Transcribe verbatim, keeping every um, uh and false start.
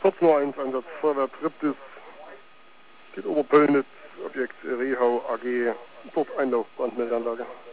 vierzehn Uhr eins Einsatz Feuerwehr Triptis, geht Oberpöllnitz, Objekt Rehau A G, dort Einlauf, Brandmeldeanlage.